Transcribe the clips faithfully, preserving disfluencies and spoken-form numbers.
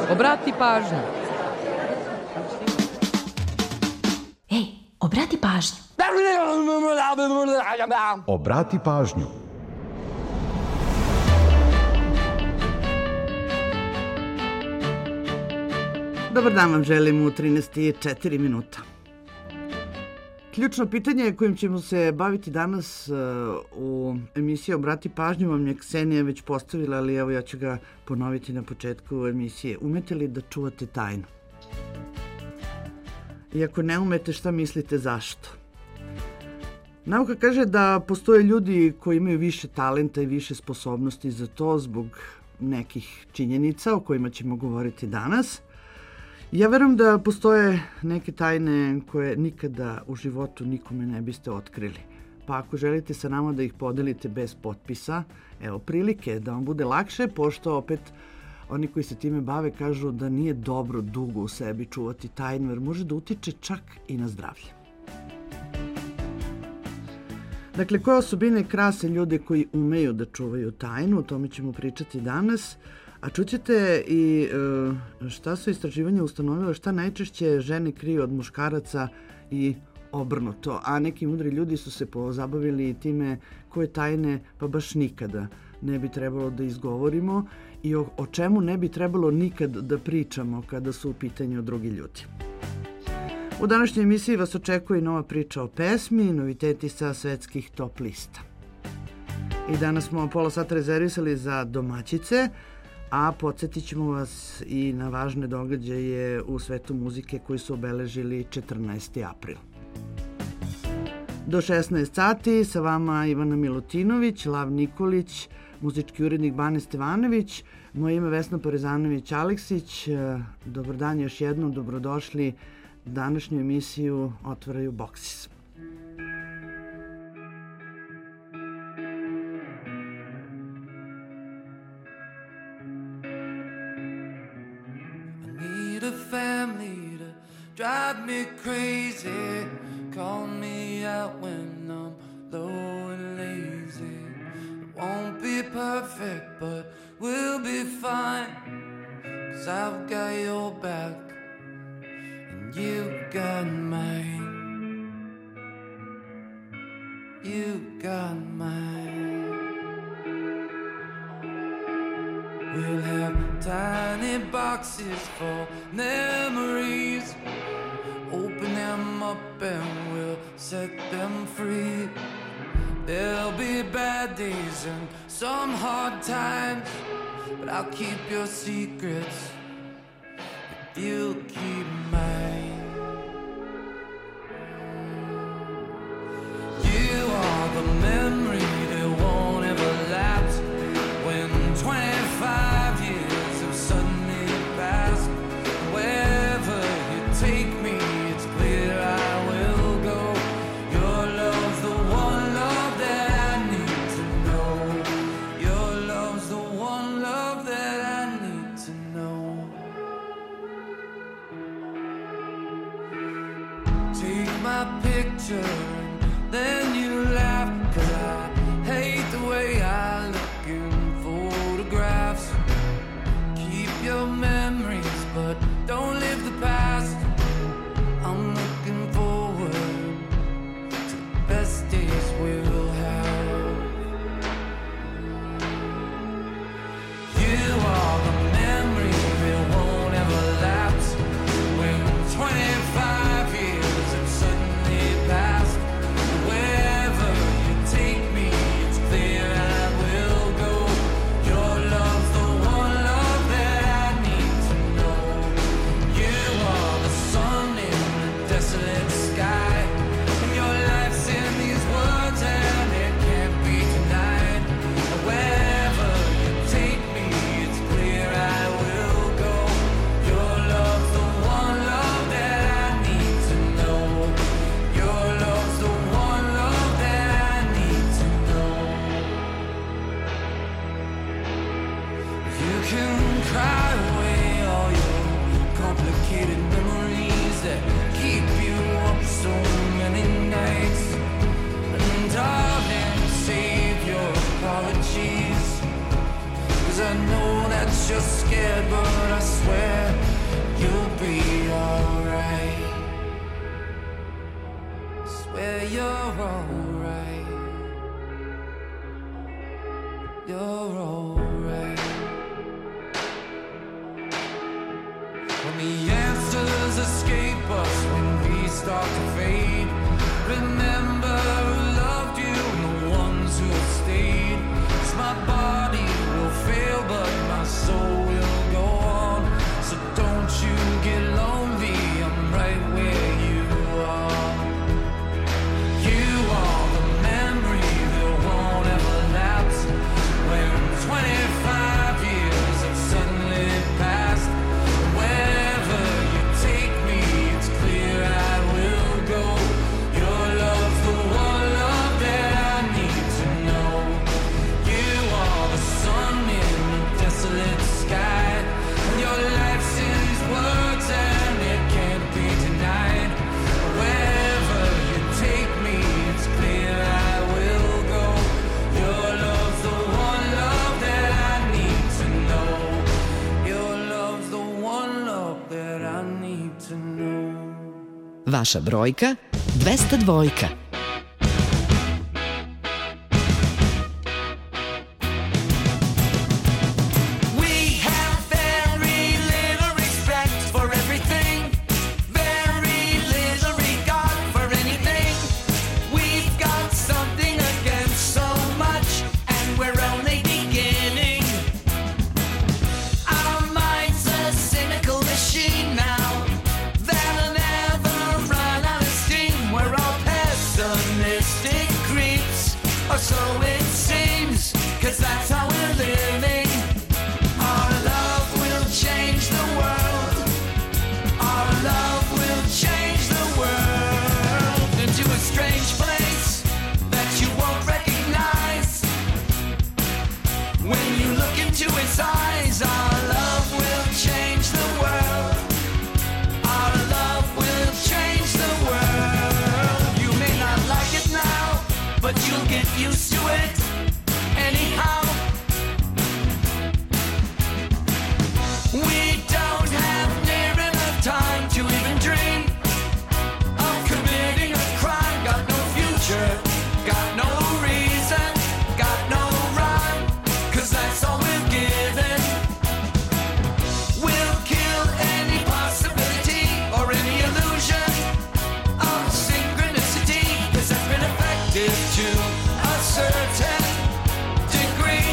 Obrati pažnju. Ej, obrati pažnju. Obrati pažnju. Dobar dan vam želim u trinaest i četiri minuta. Ključno pitanje kojim ćemo se baviti danas u emisiji Obrati pažnju vam je Ksenija već postavila, ali evo ja ću ga ponoviti na početku emisije. Umete li da čuvate tajnu? I ako ne umete, šta mislite zašto? Nauka kaže da postoje ljudi koji imaju više talenta i više sposobnosti za to zbog nekih činjenica o kojima ćemo govoriti danas. Ja verujem da postoje neke tajne koje nikada u životu nikome ne biste otkrili. Pa ako želite sa nama da ih podelite bez potpisa, evo prilike da vam bude lakše, pošto opet oni koji se time bave kažu da nije dobro dugo u sebi čuvati tajnu, jer može da utiče čak i na zdravlje. Dakle, koje osobine krase ljude koji umeju da čuvaju tajnu, o tome ćemo pričati danas. A čućete i šta su istraživanja ustanovila, šta najčešće žene kriju od muškaraca i obrnuto. A neki mudri ljudi su se pozabavili time koje tajne pa baš nikada ne bi trebalo da izgovorimo i o, o čemu ne bi trebalo nikad da pričamo kada su u pitanju drugi ljudi. U današnjoj emisiji vas očekuje nova priča o pesmi, noviteti sa svetskih top lista. I danas smo pola sata rezervisali za domaćice, a podsjetit ćemo vas i na važne događaje u svetu muzike koji su obeležili četrnaesti april. Do šesnaest sati sa vama Ivana Milutinović, Lav Nikolić, muzički urednik Bane Stevanović, moje ime Vesna Parezanović-Aleksić. Dobar dan još jednom, dobrodošli. Današnju emisiju otvaraju Boksis. Drive me crazy, call me out when I'm low and lazy. It won't be perfect, but we'll be fine, 'cause I've got your back and you've got mine. You got mine. We'll have tiny boxes for memories. Open them up and we'll set them free. There'll be bad days and some hard times, but I'll keep your secrets if you'll keep mine. You are the memory that won't ever lapse when twenty-five years have suddenly passed. Wherever you take me, it's clear I will go. Your love's the one love that I need to know. Your love's the one love that I need to know. Take my picture and then you laugh, 'cause I hate the way I look in photographs. Keep your memories, but don't live the past. I'm looking forward to the best days we'll have. You are the memory that won't ever lapse when twenty-five years have suddenly passed. Wherever you take me, it's clear I will go. Your love's the one love that I need to know. You are the sun in the desolate sky, and your life's in these words and it can't be denied. Wherever you take me, it's clear I will go. Your love's the one love that I need to know. Your love's the one love that I need to know. You can cry away all your complicated memories that keep you up so many nights. And darling, save your apologies, 'cause I know know that you're scared, but I swear you'll be alright. Swear you're alright. You're alright. When the answers escape us, when we start to fade, remember who loved you and the ones who have stayed. 'Cause my body will fail, but my soul will go on. So don't you get lonely, I'm right where you are. You are the memory that won't ever lapse. When twenty-five years have suddenly passed, wherever you take me, it's clear I will go. Your love's the one love that I need to know. You are the sun in the desolate sky, and your life's in these words and it can't be denied. Wherever you take me, it's clear I will go. Your love's the one love that I need to know. Your love's the one love that I need to know. Vaša brojka dvesta dvojka. We have very little respect for everything, very little regard for anything. We've got something against so much, and we're only beginning. Our mind's a cynical machine now that'll never run out of steam. We're all pessimistic creeps, or so it seems, 'cause that's how we're living. Our love will change the world. Our love will change the world into a strange place that you won't recognize. When you look into its eyes, our love will change the world. Our love will change the world. You may not like it now, but you'll get used to it anyhow. We don't have near enough time to even dream of committing a crime. Got no future, got no reason, got no rhyme, 'cause that's all we're given. We'll kill any possibility or any illusion of synchronicity, 'cause that's been effective to a certain degree.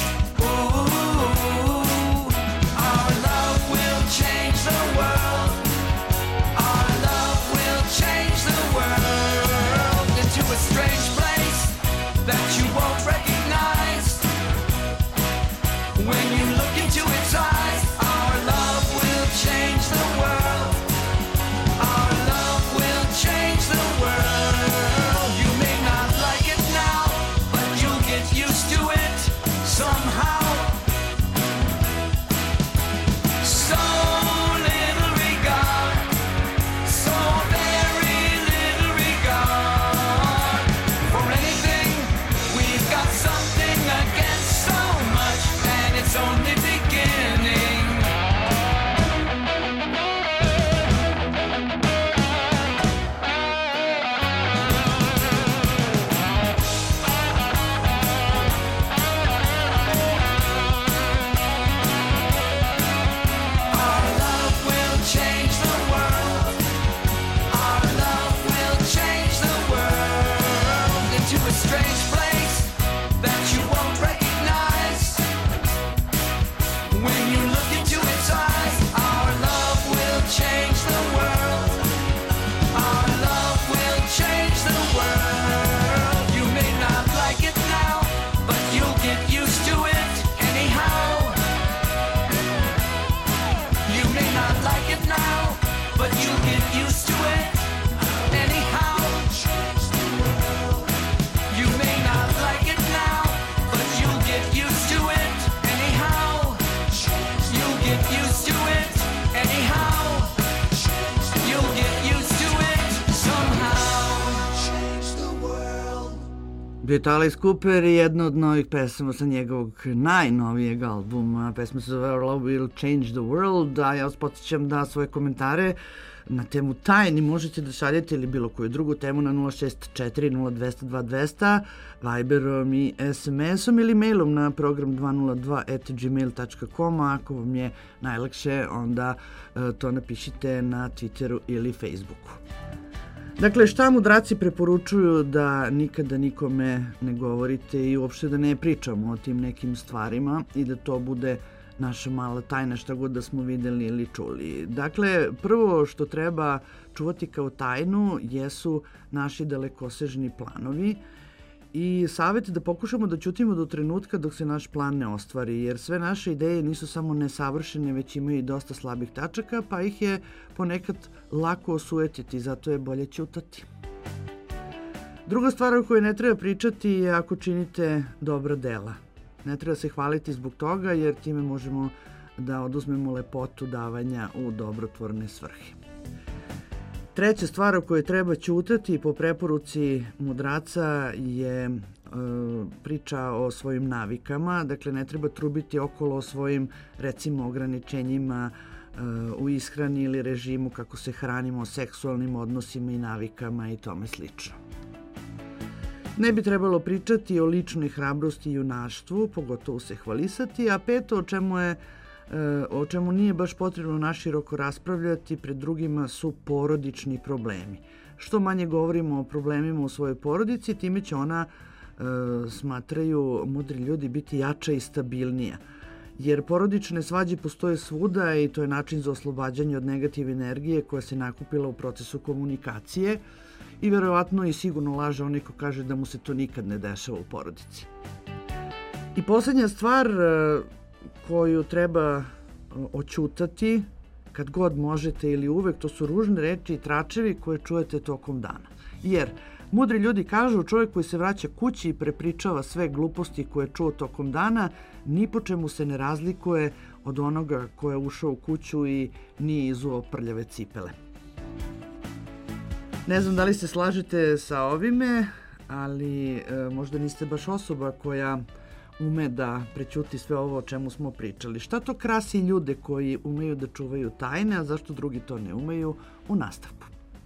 Ooh, our love will change the world. Our love will change the world into a strange place that you won't recognize. When you look into its eyes, our love will change the world. Our love will change the world. You may not like it now, but you'll get used to it somehow. So little regard, so very little regard for anything. We've got something against so much, and it's only beginning. Our love will change the world. Our love will change the world into a strange place that you won't recognize. When you look Bio je to Alice Cooper i jedna od novih pesama sa njegovog najnovijeg albuma. Pesma se zove Our Love Will Change the World, a ja vas podsjećam da svoje komentare na temu tajni možete da šaljete ili bilo koju drugu temu na nula šest četiri nula dva zero dva dva zero zero, Viberom i es em esom ili mailom na program dva nula dva at gmail dot com. Ako vam je najlakše, onda e, to napišite na Twitteru ili Facebooku. Dakle, šta mudraci preporučuju da nikada nikome ne govorite i uopšte da ne pričamo o tim nekim stvarima i da to bude naša mala tajna šta god da smo videli ili čuli. Dakle, prvo što treba čuvati kao tajnu jesu naši dalekosežni planovi i savjet da pokušamo da ćutimo do trenutka dok se naš plan ne ostvari, jer sve naše ideje nisu samo nesavršene, već imaju i dosta slabih tačaka, pa ih je ponekad lako osujetiti, zato je bolje ćutati. Druga stvar o kojoj ne treba pričati je ako činite dobra dela. Ne treba se hvaliti zbog toga, jer time možemo da oduzmemo lepotu davanja u dobrotvorne svrhe. Treća stvar o kojoj treba ćutati po preporuci mudraca je e, priča o svojim navikama. Dakle, ne treba trubiti okolo o svojim, recimo, ograničenjima e, u ishrani ili režimu, kako se hranimo, seksualnim odnosima i navikama i tome slično. Ne bi trebalo pričati o ličnoj hrabrosti i junaštvu, pogotovo se hvalisati, a peto, o čemu je o čemu nije baš potrebno naširoko raspravljati pred drugima, su porodični problemi. Što manje govorimo o problemima u svojoj porodici, time će ona, e, smatraju mudri ljudi, biti jača i stabilnija. Jer porodične svađe postoje svuda i to je način za oslobađanje od negativne energije koja se nakupila u procesu komunikacije i verovatno i sigurno laže onaj ko kaže da mu se to nikad ne dešava u porodici. I posljednja stvar koju treba oćutati kad god možete ili uvek, to su ružne reči i tračevi koje čujete tokom dana. Jer mudri ljudi kažu, čovjek koji se vraća kući i prepričava sve gluposti koje je čuo tokom dana, ni po čemu se ne razlikuje od onoga ko je ušao u kuću i nije izuo prljave cipele. Ne znam da li se slažete sa ovime, ali e, možda niste baš osoba koja ume da prećuti sve ovo o čemu smo pričali. Šta to krasi ljude koji umeju da čuvaju tajne, a zašto drugi to ne umeju? U nastavku.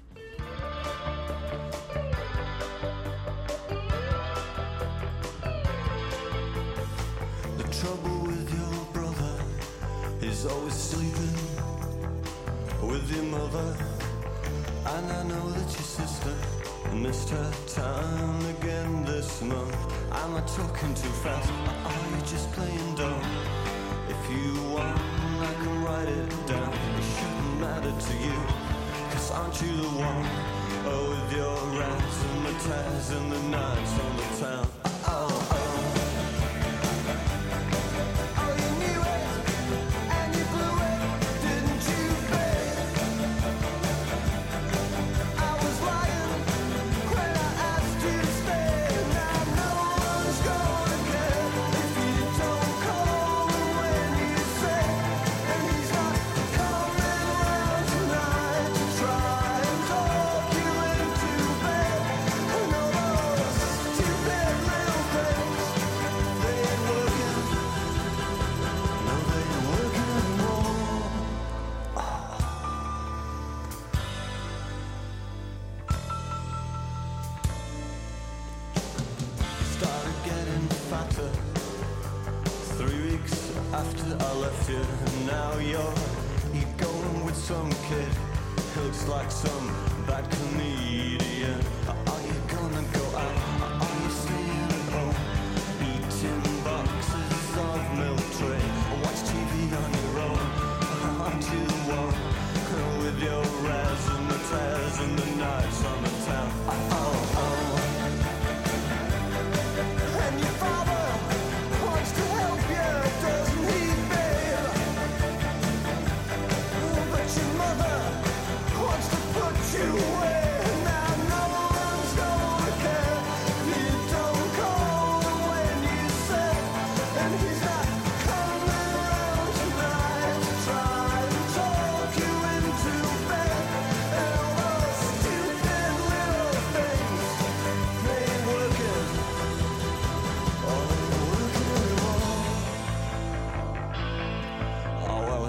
The trouble with your brother is always sleeping with your mother, and I know that your sister missed her time again this month. Am I talking too fast? Or are you just playing dumb? If you want, I can write it down. It shouldn't matter to you, 'cause aren't you the one? Oh, with your rats and the ties and the nights on the town. Oh, oh. Oh, you knew it, and you blew it, didn't you, babe? I was lying when I asked you to stay. Now no one's gonna care if you don't call when you say. And he's not coming around tonight to try and talk you into bed. And all those stupid little things, they ain't working. No, they ain't working anymore. Started getting fatter three weeks after I left you. Now you're you going with some kid who looks like some bad comedian. Are you gonna go out? Are you staying at home? Eating boxes of milk tray. Watch T V on your own. Aren't you the one with your raz and the tears and the knives on the town? Oh, oh, oh. And your father wants to help you, doesn't he, babe? But your mother wants to put you away. Now no one's gonna care if you don't call when you say. And he's not coming around tonight to try and talk you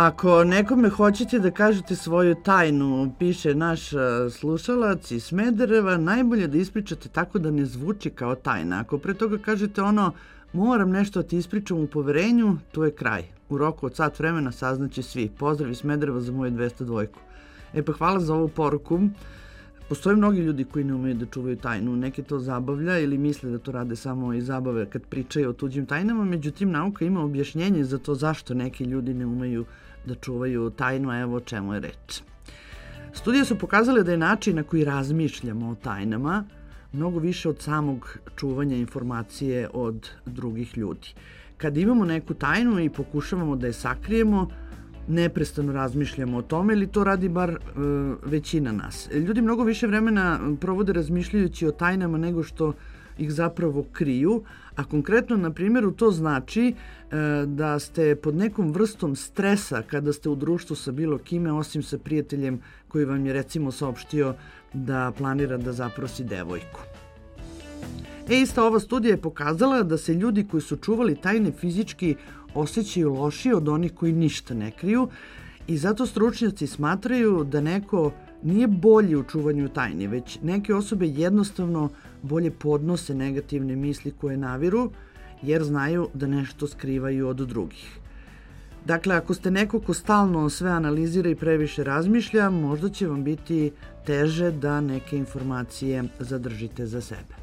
Ako nekome hoćete da kažete svoju tajnu, piše naš a, slušalac iz Smedereva, najbolje da ispričate tako da ne zvuči kao tajna. Ako pre toga kažete ono, moram nešto da ti ispričam u poverenju, to je kraj. U roku od sat vremena saznaće svi. Pozdrav iz Smedereva za moju dvesta dvojku. E pa hvala za ovu poruku. Postoje mnogi ljudi koji ne umeju da čuvaju tajnu. Neki to zabavlja ili misle da to rade samo iz zabave kad pričaju o tuđim tajnama. Međutim, nauka ima objašnjenje za to zašto neki ljudi ne umeju da čuvaju tajnu, a evo o čemu je reč. Studije su pokazale da je način na koji razmišljamo o tajnama mnogo više od samog čuvanja informacije od drugih ljudi. Kad imamo neku tajnu i pokušavamo da je sakrijemo, neprestano razmišljamo o tome ili to radi bar e, većina nas. Ljudi mnogo više vremena provode razmišljajući o tajnama nego što ih zapravo kriju, a konkretno na primjeru to znači e, da ste pod nekom vrstom stresa kada ste u društvu sa bilo kime, osim sa prijateljem koji vam je recimo saopštio da planira da zaprosi devojku. E, ista ova studija je pokazala da se ljudi koji su čuvali tajne fizički osjećaju lošije od onih koji ništa ne kriju i zato stručnjaci smatraju da neko nije bolji u čuvanju tajni, već neke osobe jednostavno bolje podnose negativne misli koje naviru jer znaju da nešto skrivaju od drugih. Dakle, ako ste neko ko stalno sve analizira i previše razmišlja, možda će vam biti teže da neke informacije zadržite za sebe.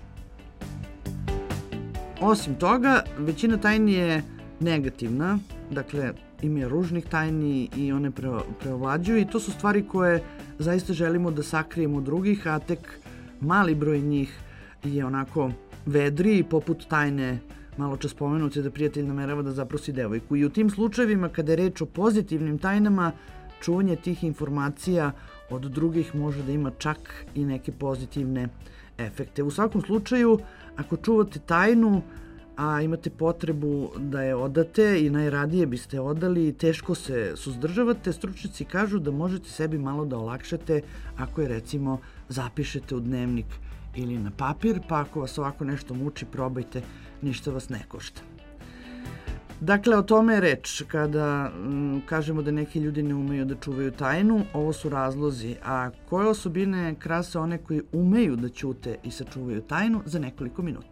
Osim toga, većina tajni je negativna, dakle ima ružnih tajni i one preovlađuju i to su stvari koje zaista želimo da sakrijemo od drugih, a tek mali broj njih je onako vedriji, poput tajne malo čas spomenute da prijatelj namerava da zaprosi devojku. I u tim slučajevima kada je reč o pozitivnim tajnama, čuvanje tih informacija od drugih može da ima čak i neke pozitivne efekte. U svakom slučaju, ako čuvate tajnu, a imate potrebu da je odate i najradije biste odali, teško se suzdržavate, stručnjaci kažu da možete sebi malo da olakšate ako je recimo zapišete u dnevnik ili na papir, pa ako vas ovako nešto muči, probajte, ništa vas ne košta. Dakle, o tome je reč. Kada m, kažemo da neki ljudi ne umeju da čuvaju tajnu, ovo su razlozi. A koje osobine krase one koji umeju da ćute i sačuvaju tajnu za nekoliko minuta?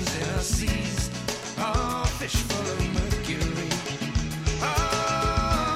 Seas, oh, fish full of mercury. Oh,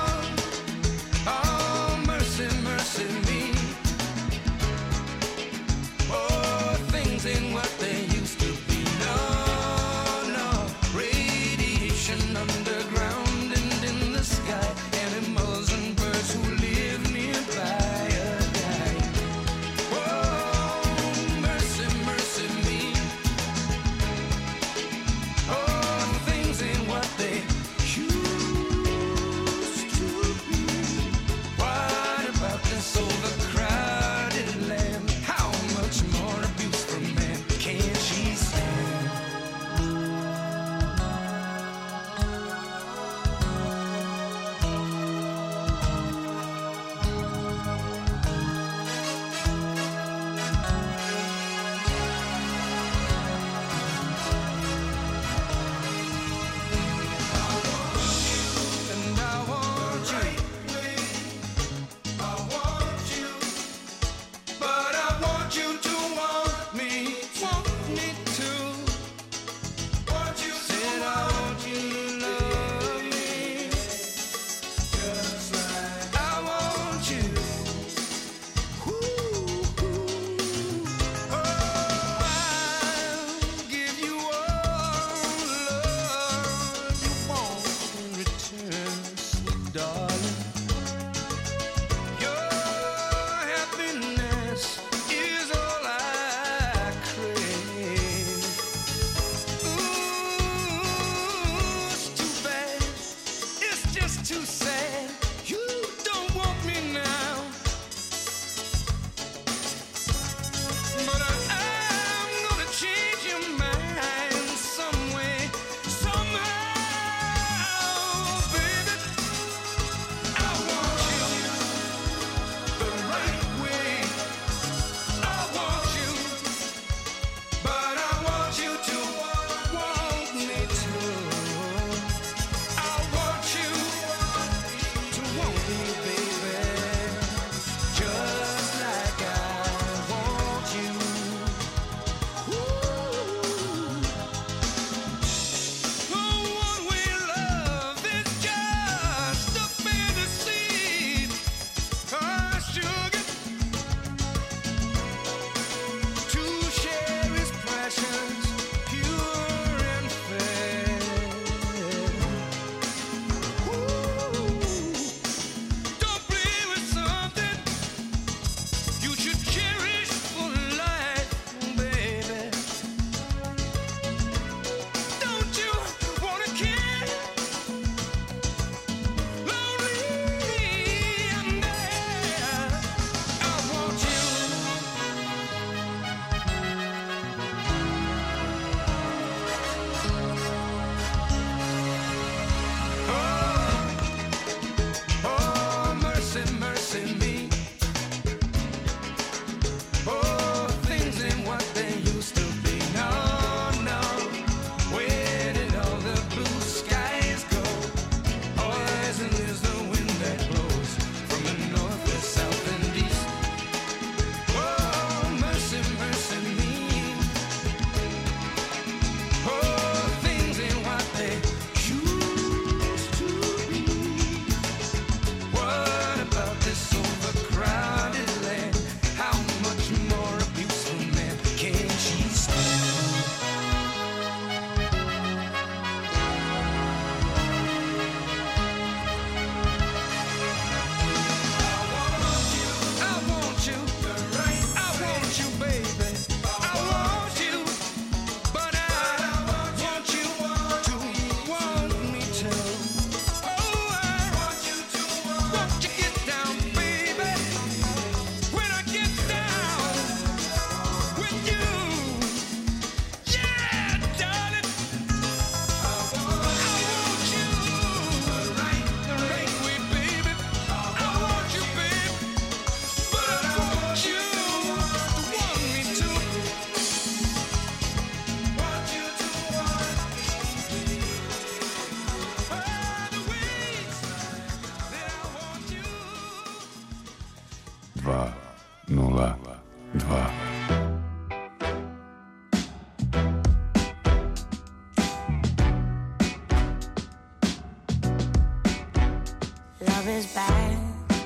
Love is bad.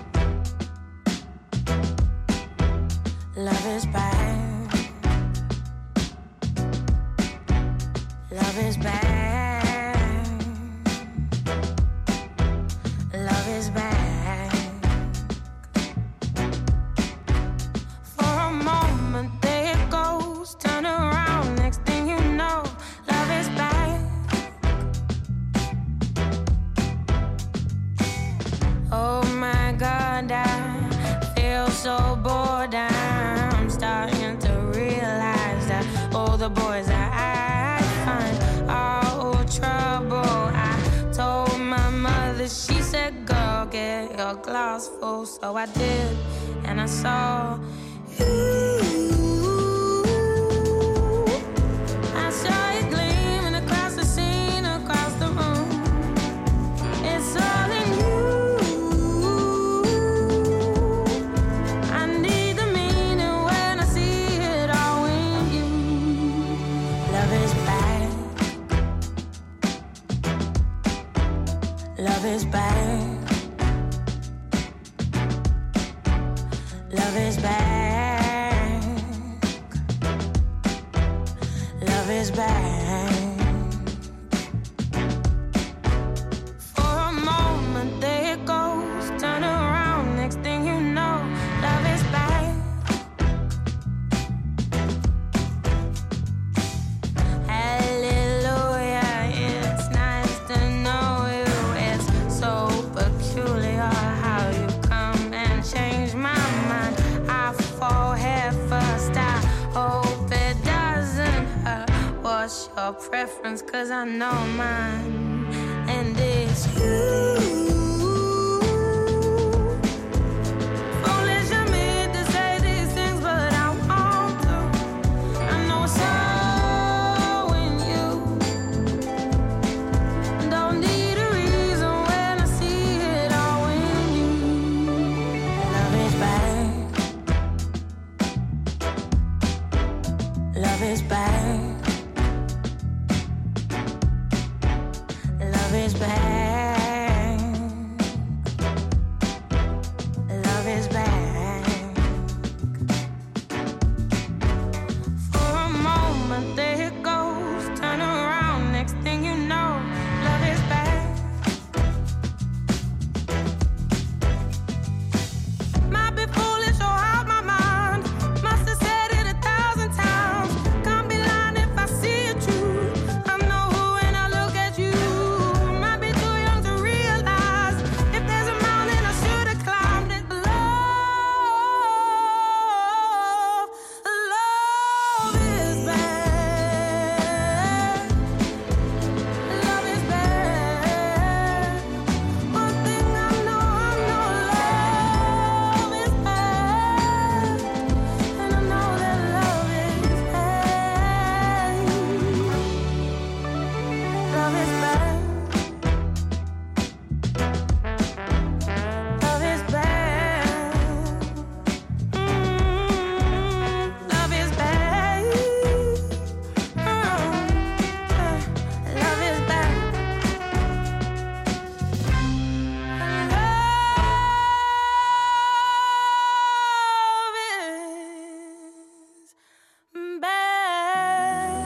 Love is bad. Love is bad. Love is bad. For a moment there it goes, turn around, next thing you know, love is back. Oh my God, I feel so bored. I'm starting to realize that all the boys that I find are all trouble. I told my mother, she said, girl, get your glass full. So I did, and I saw you. I saw it gleaming across the scene, across the room. It's all in you. I need the meaning when I see it all in you. Love is bad. Love is bad. Love is back. Love is back. For a moment there it goes, turn around, next thing you know, love is back. Hallelujah, it's nice to know you. It's so peculiar how you come and change my mind. I fall head first, I hope it doesn't hurt. What's your preference? Cause I know mine, and it's you. Foolish of me to say these things, but I want to. I know it's all in you. Don't need a reason when I see it all in you. Love is bad. Love is bad. Love is bad. Love is bad. For a moment there it goes, turn around, next thing you know, love is bad. Might be foolish or out my mind, must have said it a thousand times. Can't be lying if I see it true. I know when I look at you. Might be too young to realize if there's a mountain I should have climbed it. Love, love is bad. Love is bad. One thing I know, I know love is bad. And I know that love is bad. Love is bad. Love is bad. Mm, love is bad. Oh, uh, love is bad. Love is bad.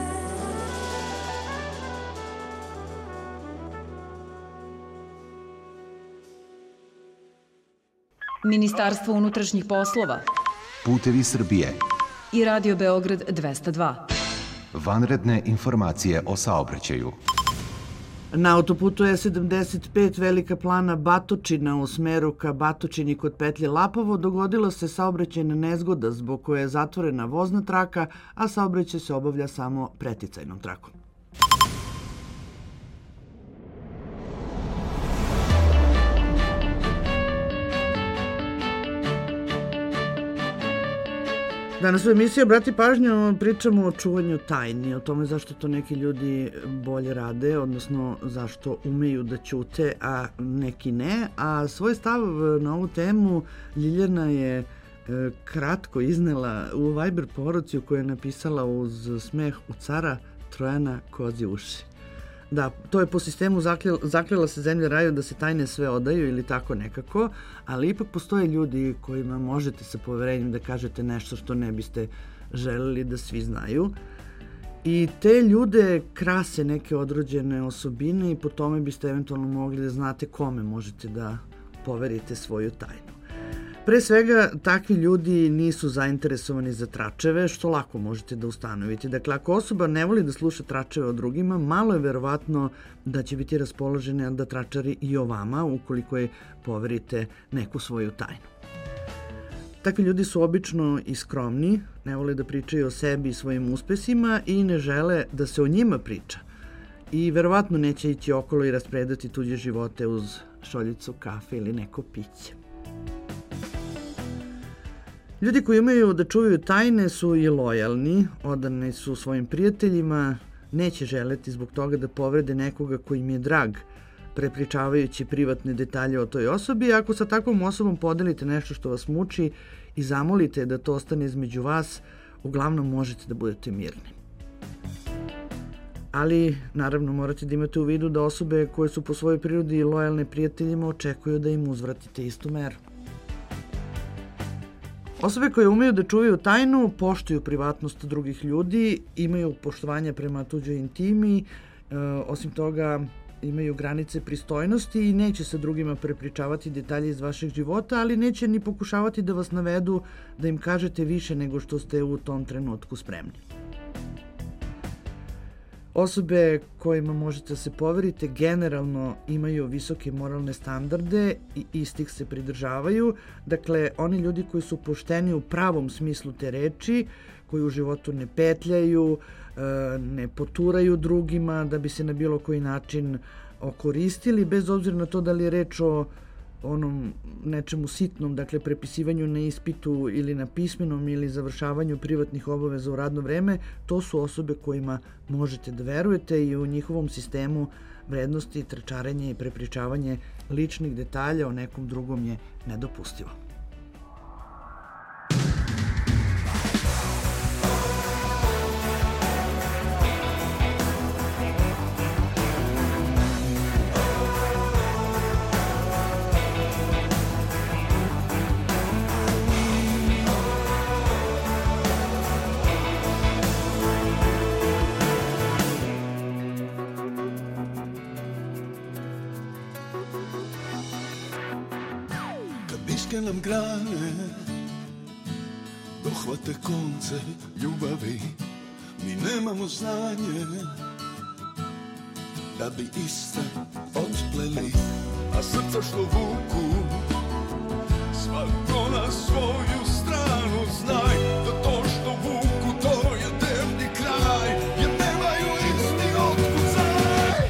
Ministarstvo unutrašnjih poslova Putevi Srbije. i Radio Beograd dvesta dva. Vanredne informacije o saobraćaju. Na autoputu E sedamdeset pet Velika Plana Batočina u smeru ka Batočini kod petlje Lapovo dogodila se saobraćajna nezgoda zbog koje je zatvorena vozna traka, a saobraćaj se obavlja samo preticajnom trakom. Danas u emisiji Obrati pažnju pričamo o čuvanju tajni, o tome zašto to neki ljudi bolje rade, odnosno zašto umeju da ćute, a neki ne. A svoj stav na ovu temu Ljiljana je e, kratko iznela u Viber poruci koju je napisala uz smeh u cara Trojana kozi uši. Da, to je po sistemu zakljela, zakljela se zemlja raju da se tajne sve odaju ili tako nekako, ali ipak postoje ljudi kojima možete sa poverenjem da kažete nešto što ne biste želeli da svi znaju. I te ljude krase neke odrođene osobine i po tome biste eventualno mogli da znate kome možete da poverite svoju tajnu. Pre svega, takvi ljudi nisu zainteresovani za tračeve, što lako možete da ustanovite. Dakle, ako osoba ne voli da sluša tračeve o drugima, malo je verovatno da će biti raspoložena da tračari i o vama, ukoliko je poverite neku svoju tajnu. Takvi ljudi su obično i skromni, ne vole da pričaju o sebi i svojim uspesima i ne žele da se o njima priča. I verovatno neće ići okolo i raspredati tuđe živote uz šoljicu kafe ili neko piće. Ljudi koji umeju da čuvaju tajne su i lojalni, odani su svojim prijateljima, neće želeti zbog toga da povrede nekoga koji im je drag, prepričavajući privatne detalje o toj osobi. Ako sa takvom osobom podelite nešto što vas muči i zamolite da to ostane između vas, uglavnom možete da budete mirni. Ali, naravno, morate da imate u vidu da osobe koje su po svojoj prirodi lojalne prijateljima očekuju da im uzvratite istu meru. Osobe koje umeju da čuvaju tajnu, poštuju privatnost drugih ljudi, imaju poštovanja prema tuđoj intimi, e, osim toga imaju granice pristojnosti i neće se drugima prepričavati detalje iz vašeg života, ali neće ni pokušavati da vas navedu da im kažete više nego što ste u tom trenutku spremni. Osobe kojima možete da se poverite generalno imaju visoke moralne standarde i istih se pridržavaju. Dakle, oni ljudi koji su pošteni u pravom smislu te reči, koji u životu ne petljaju, ne poturaju drugima da bi se na bilo koji način okoristili, bez obzira na to da li je reč o onom nečemu sitnom, dakle prepisivanju na ispitu ili na pismenom ili završavanju privatnih obaveza u radno vreme, to su osobe kojima možete da verujete i u njihovom sistemu vrednosti tračarenje i prepričavanje ličnih detalja o nekom drugom je nedopustivo. Nam grane dohvate konce ljubavi, mi nemamo znanje da bi iste otpleli, a srca što vuku svako na svoju stranu, znaj da to što vuku to je temni kraj, jer nemaju isti otkucaj.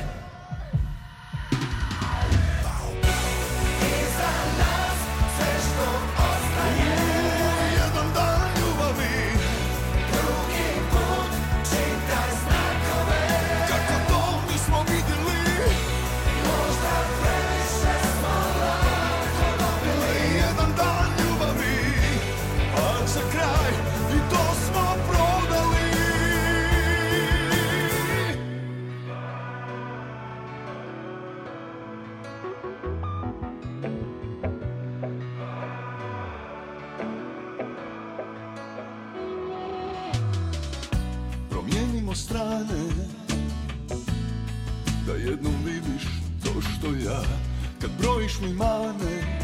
Strane, da jednom vidiš to što ja, kad brojiš mi mane,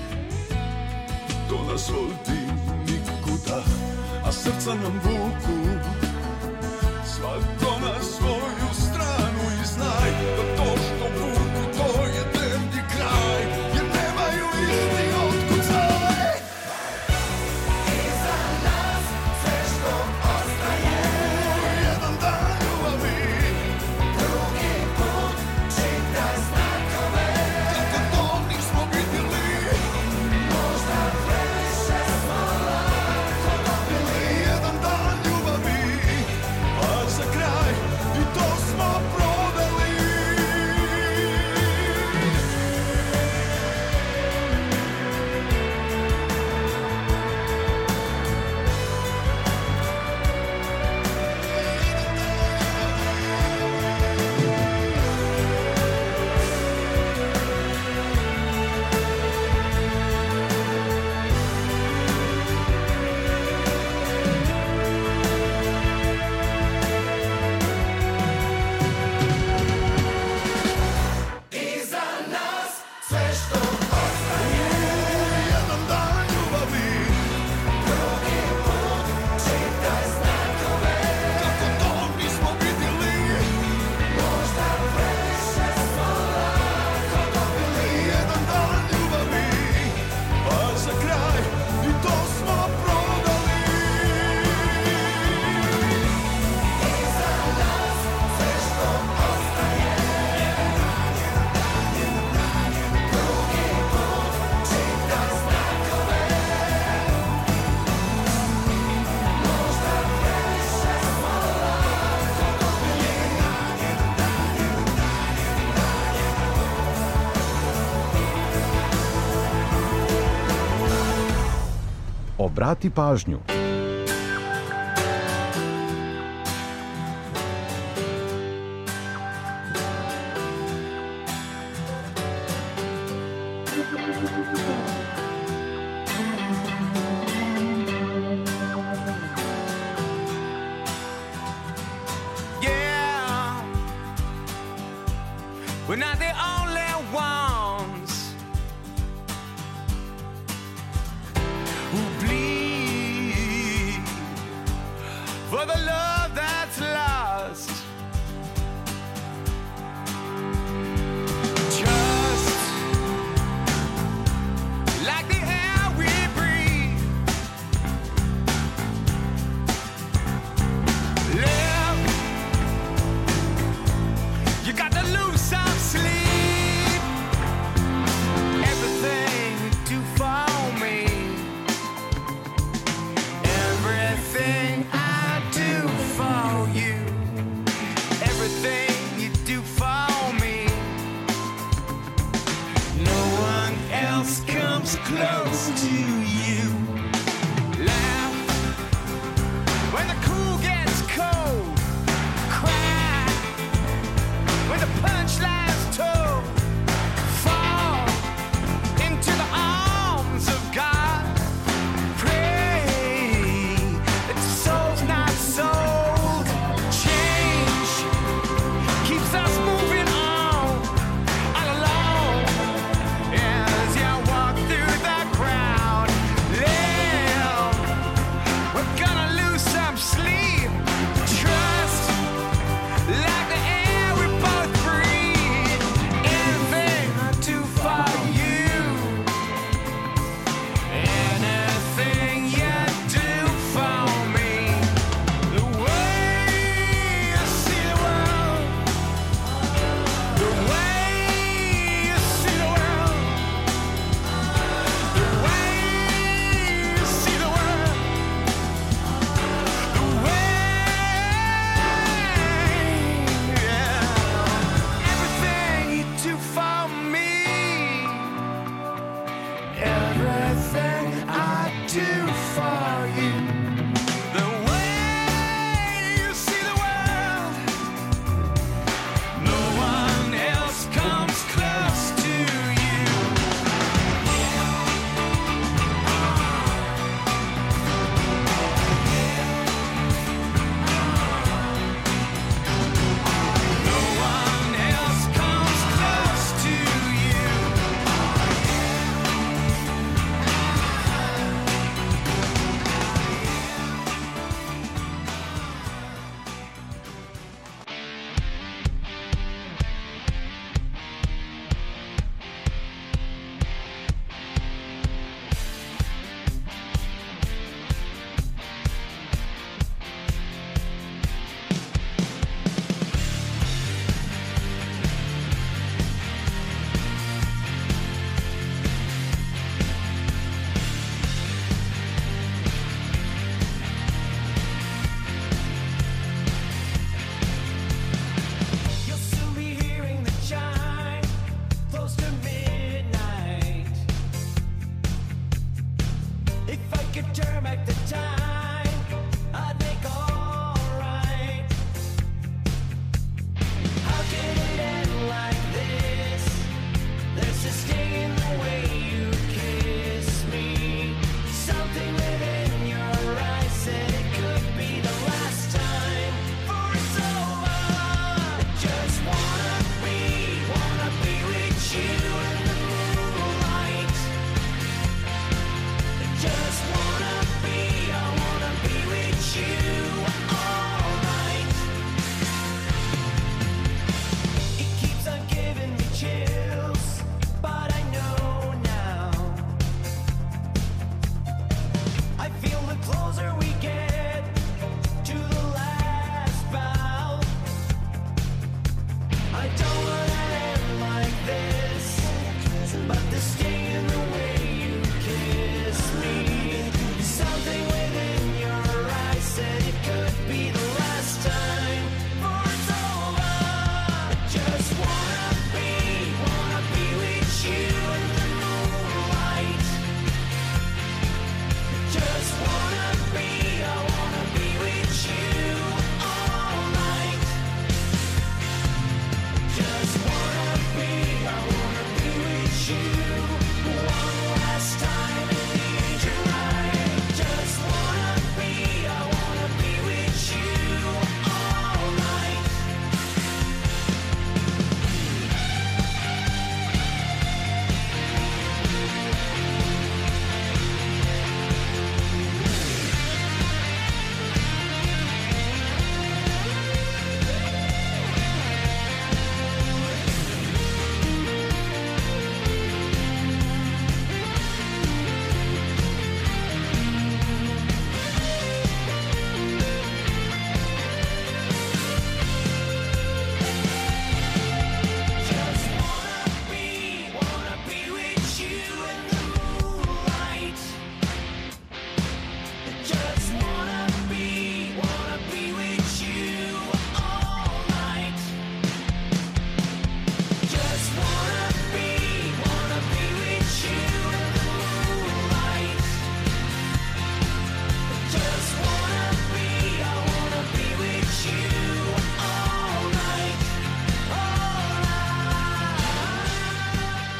to nas vodi nikuda, a srca nam vuku svako na svoju stranu i znaj da to što vuku to je temni kraj, jer nemaju isti otkucaj. Za kraj Obrati pažnju. Yeah, we're not the only ones who bleed for the love that's lost. Just like the air we breathe, live. You got to lose some sleep. Everything you do for me, everything I do for you, everything you do for me. No one else comes close to you. Laugh when the cool gets cold. Cry when the punchline's told. Fall into the arms of God. Pray that your soul's not sold. Change keeps us moving on, all alone. As you walk through the crowd, live.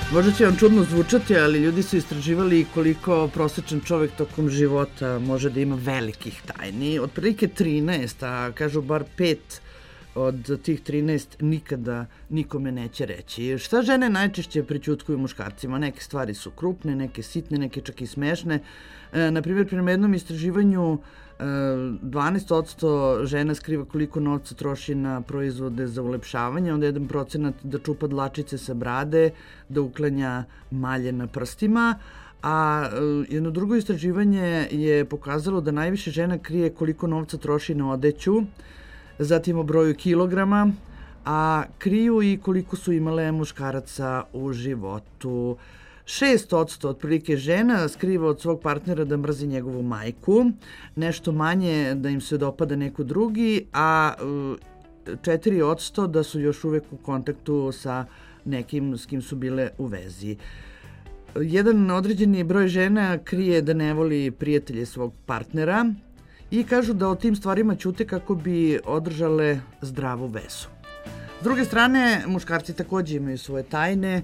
Možda će vam čudno zvučati, ali ljudi su istraživali koliko prosječan čovjek tokom života može da ima velikih tajni. Otprilike trinaest, a kažu bar pet od tih trinaest nikada nikome neće reći. Šta žene najčešće prećutkuju muškarcima? Neke stvari su krupne, neke sitne, neke čak i smešne. E, naprimjer, prema jednom istraživanju dvanaest posto žena skriva koliko novca troši na proizvode za ulepšavanje, onda jedan procenat da čupa dlačice sa brade, da uklanja malje na prstima, a jedno drugo istraživanje je pokazalo da najviše žena krije koliko novca troši na odeću, zatim o broju kilograma, a kriju i koliko su imale muškaraca u životu. šest posto otprilike žena skriva od svog partnera da mrzi njegovu majku, nešto manje da im se dopada neko drugi, a četiri posto da su još uvek u kontaktu sa nekim s kim su bile u vezi. Jedan određeni broj žena krije da ne voli prijatelje svog partnera i kažu da o tim stvarima ćute kako bi održale zdravu vezu. S druge strane, muškarci takođe imaju svoje tajne.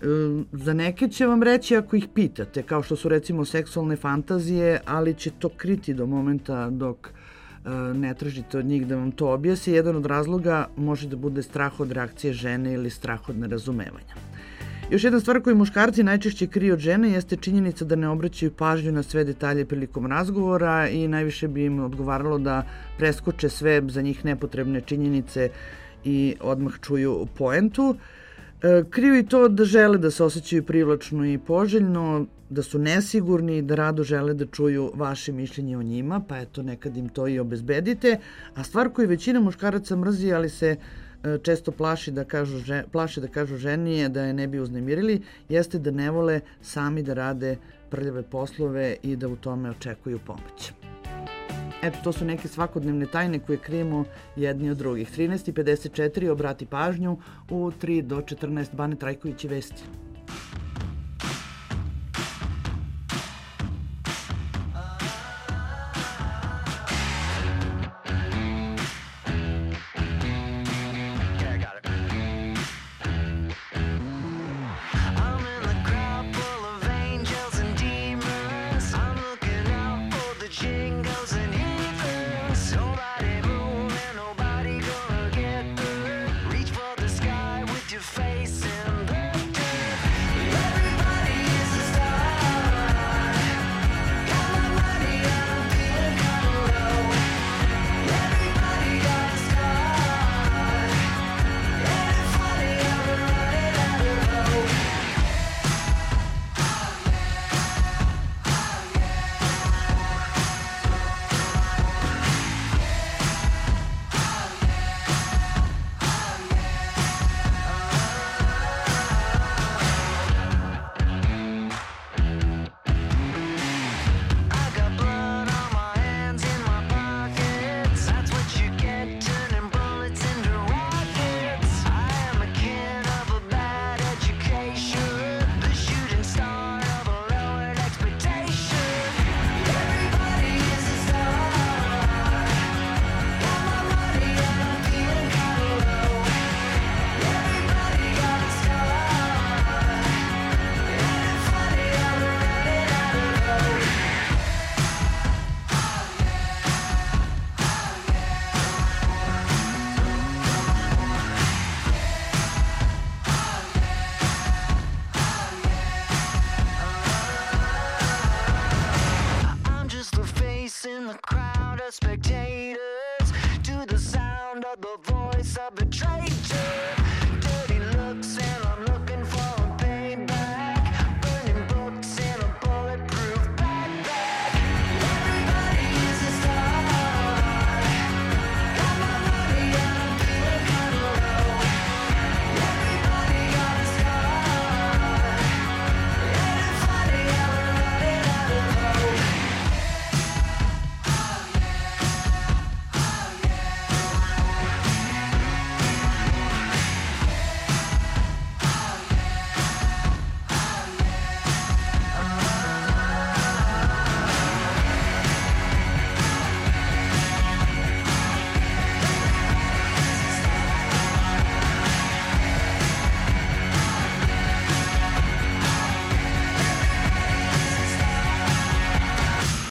Za neke će vam reći ako ih pitate, kao što su recimo seksualne fantazije, ali će to kriti do momenta dok ne tražite od njih da vam to objasni. Jedan od razloga može da bude strah od reakcije žene ili strah od nerazumevanja. Još jedna stvar koju muškarci najčešće kriju od žene jeste činjenica da ne obraćaju pažnju na sve detalje prilikom razgovora i najviše bi im odgovaralo da preskoče sve za njih nepotrebne činjenice i odmah čuju poentu. Kriju i to da žele da se osjećaju privlačno i poželjno, da su nesigurni, da rado žele da čuju vaše mišljenje o njima, pa eto nekad im to i obezbedite. A stvar koju većina muškaraca mrzi, ali se često plaši da kažu, plaši da kažu ženi je da je ne bi uznemirili, jeste da ne vole sami da rade prljave poslove i da u tome očekuju pomoć. Eto, to su neke svakodnevne tajne koje krijemo jedni od drugih. trinaest i pedeset četiri, obrati pažnju, u tri do četrnaest Bane Trajković i vesti.